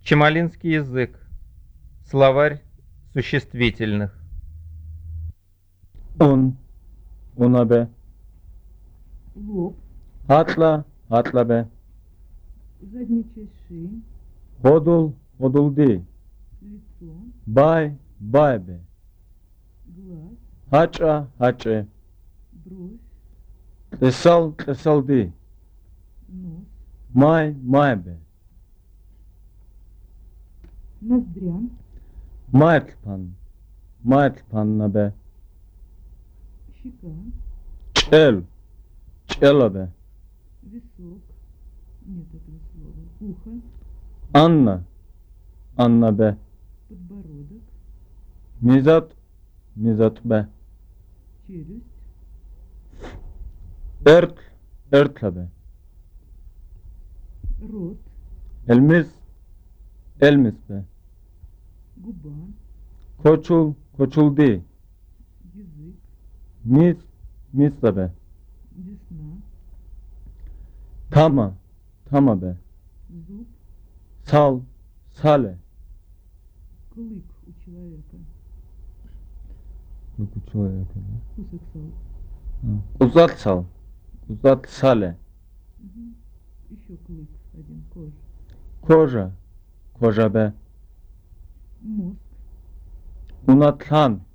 Чамалинский язык. Словарь существительных. Un, una be. Лоб, Hatla, hatla be. задняя часть шеи, Hodul, hodul di. лицо, Bay, bay be. глаз, Haça, haçe. бровь, Tesal, tesal di. нос, May, may be. ноздря, Maetlpan, maetlpanna be. щека, Çel, çela be. висок, нет этого слова, ухо, Anna, anna be. подбородок, Mizat, mizat be. челюсть, Ert, ertla be. рот, Elmis, elmis be. губа, Koçul, koçul di. язык, Mis, misla be. десна, Tama, tama be. зуб, Sal, sale. клык у человека, Bu çoğu кусок сала. Uzat sal. Uzat sale. Мгм. Еще клык один, кожа. Koca. Koca be. Мозг, Unatlan.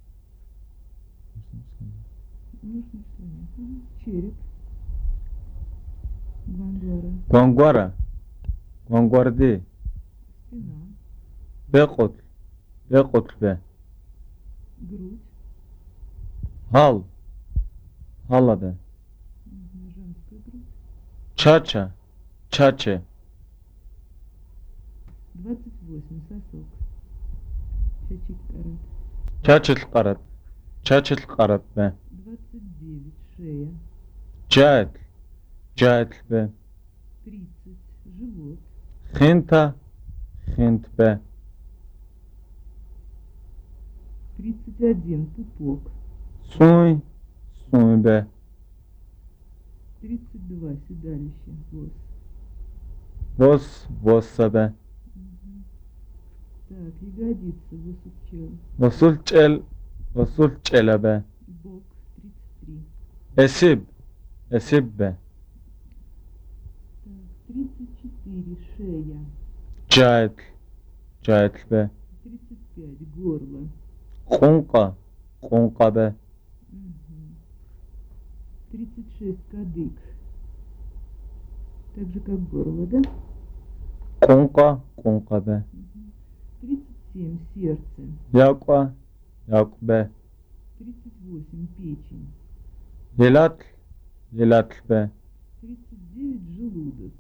нужно слонять. Мгм. Череп, гвангвара, Guangwara. Guangwardi. спина, Bekot. Bekot be. грудь, Hal. Hala be. мгм, женская грудь. Çaça. Çaçe. 28, сосок. Чачик карат. Çaçıl karat. Çaçıl karat be. 29, шея. Cahit. Cahit be. 30, живот. Hinta. Hint be. 31, пупок. Suy. Suy be. 32, седалище, хвост. Vos. Vossa be. Мгм. Так, ягодица, высочел. Vasul çel. Vasul çele be. Бок, 33. Esib. Esib be. Так, 34, шея. Cahit. Cahit be. 35, горло. Konka. Konka be. Мгм. 36, кадык. Так же, как горло, да? Konka. Konka be. Мгм. 37, сердце. Yakva. Yak be. 38, печень. Yelat. Yelat be. 39, желудок.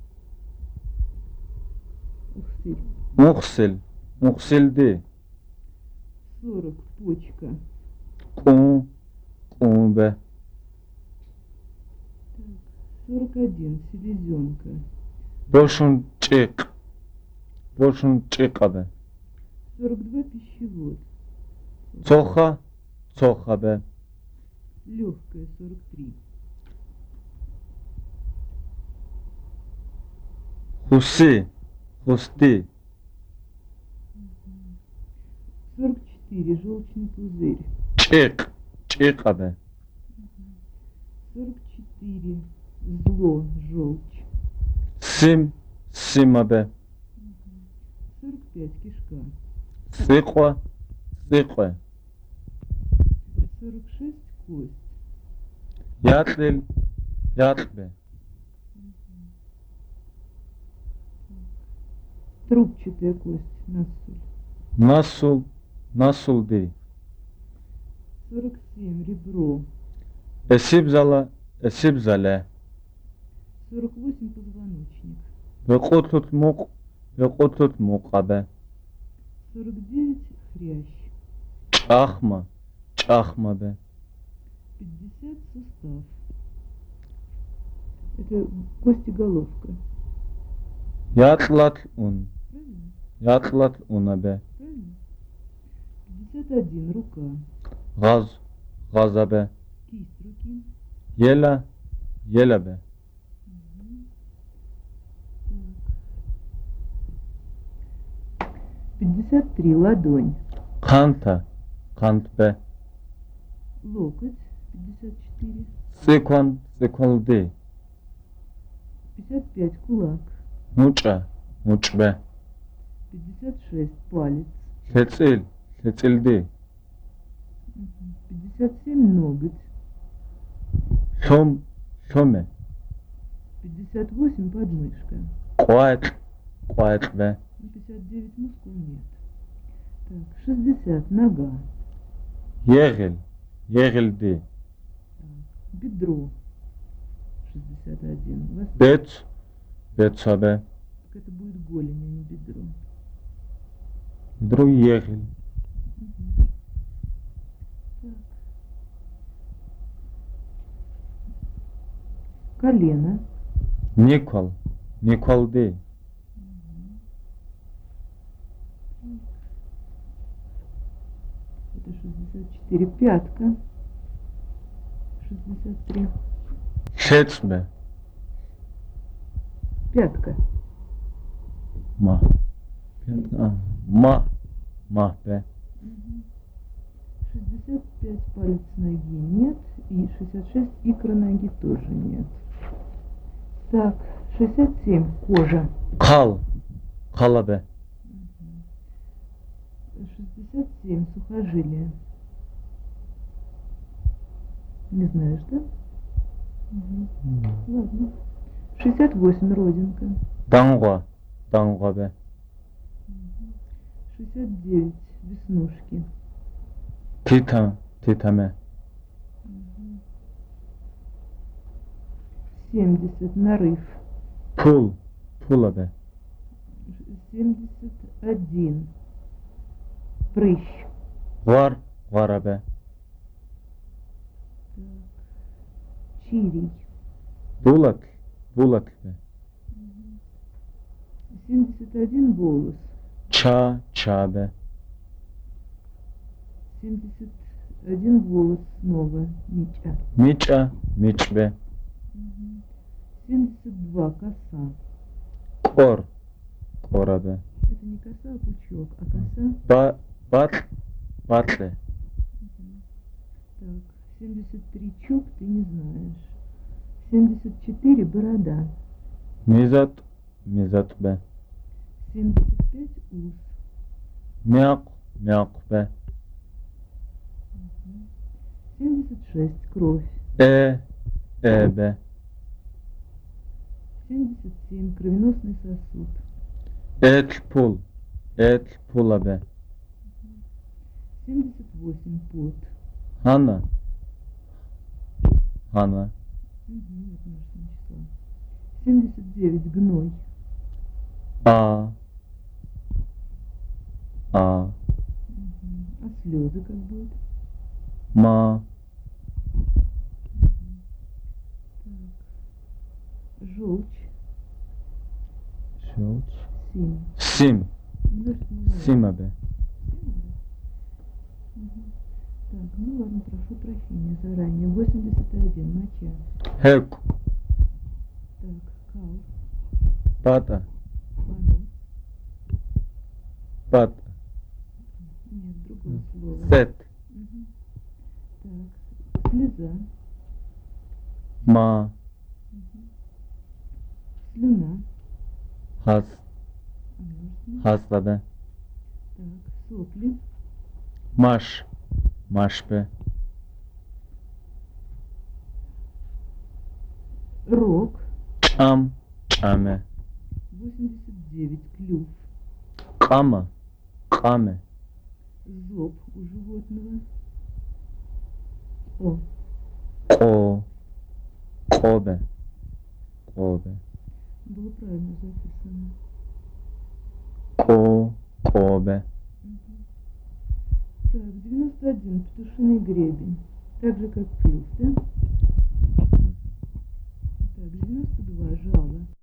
Ух ты. Muhsil. Muhsildi. 40, почка. Kum. Kum be. Так, 41, селезенка. Boşun çık. Boşun çık be. 42, пищевод. Çoha. Çoha be. Легкая, 43. Husi. Husti. 44, желчный пузырь. Çık. Çık be. 44, зло, желчь. Sim. Sima be. 45, кишка. Sıkwa. Sıkwa. 46, кость. Yatlil. Yat be. Трубчатая кость, насуль. Nasıl. Nasıl değil. 47, ребро. Esibzala. Esibzale. 48, позвоночник. Ve kututmuk. Ve kututmuk be. 49, хрящ. Çakma. Çakma be. 50, сустав. Это костеголовка. Yatlat un. Правильно? Yatlat una be. Правильно? 51, рука. Gaz. Gaza be. Кисть руки. Yela. Yela be. Мгм. 53 ладонь. Канта. Кант Б. Локоть 54. Секван. Секвал Д. 55 кулак. Муча. Муч Б. 56 палец. Лецил. Лецил Д. 57 ноготь. Шом. Шоме. 58 подмышка. Куайт. Куайт Б. 59 мускул нет. Так, 60 нога. Егель. Егель Д. Так, бедро 61. Вас- Бец. Беца Б. Так это будет голень, а не бедро. Друг егель. Мгм. Так. Колено. Никол. Никол Д. Это 64. Пятка. 63. Шец Б. Пятка. Ма. Ма. Ма Б. 65 палец ноги нет. И 66 икра ноги тоже нет. Так, 67 кожа. Кал. Кала Б. 67 сухожилие. Не знаешь, да? Ладно. 68 родинка. Дангва. Дангва Б. 69 веснушки. Тита. Титаме. 70 нарыв. Пул. Пула Б. 71 прыщ. Вар. Вара Б. Так. Чирий. Булак. Булак Б. 71 волос. Ча. Ча Б. 71 волос снова. Мича. Мича. Мич Б. 72 коса. Кор. Кора Б. Это не коса, а пучок, а коса. Ба. Бат. Батле. Так, 73 чуб ты не знаешь. 74 борода. Мизат. Мизат Б. 75 ус. Мяк. Мяк Б. 76 кровь. Э. Э Б. 77 кровеносный сосуд. Эт пул. Эт пула Б. 78 пот. Хана. Хана. Угу, это множественное число. 79 гной. А. А. Угу. А слезы как будет? Ма. Так. Желчь. Желчь. Сим. Сим. Множественное число. Сима Б. Мгм. Так, ну ладно, прошу прощения заранее. 81 моча. Хек. Так, кал, Пата. понос. Пата. Нет, другое слово. Сет. Мгм. Так, слеза. Ма. Мгм. Слюна. Хас. А множественное? Хасла Б. Так, сопли. Маш. Маш Б. Рог. Чам. Чаме. 89 клюв. Кама. Каме. Зоб у животного. О, Ко. Кобе. Кобе. было правильно записано. Ко. Кобе. Мгм. Так, 91 петушиный гребень. Так же, как клюв, да? Так, 92 жало.